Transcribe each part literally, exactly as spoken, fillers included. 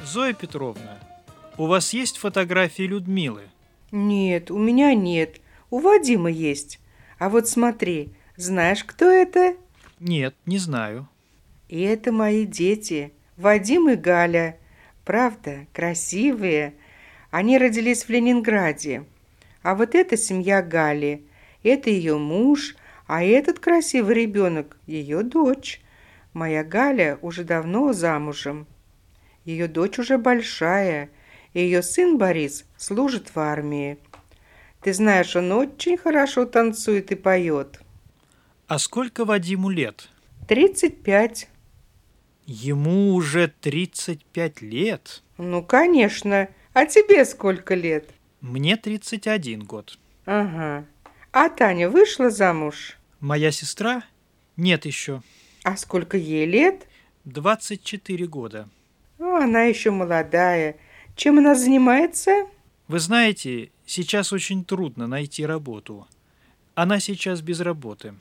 Зоя Петровна, у вас есть фотографии Людмилы? Нет, у меня нет. У Вадима есть. А вот смотри, знаешь, кто это? Нет, не знаю. И это мои дети, Вадим и Галя. Правда, красивые. Они родились в Ленинграде. А вот эта семья Гали. Это ее муж, а этот красивый ребенок – ее дочь. Моя Галя уже давно замужем. Ее дочь уже большая, и ее сын Борис служит в армии. Ты знаешь, он очень хорошо танцует и поет. А сколько Вадиму лет? Тридцать пять. Ему уже тридцать пять лет? Ну, конечно. А тебе сколько лет? Мне тридцать один год. Ага. А Таня вышла замуж? Моя сестра? Нет еще. А сколько ей лет? двадцать четыре года. Ну, она еще молодая. Чем она занимается? Вы знаете, сейчас очень трудно найти работу. Она сейчас без работы.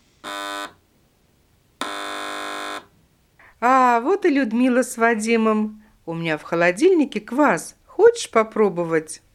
А, вот и Людмила с Вадимом. У меня в холодильнике квас. Хочешь попробовать?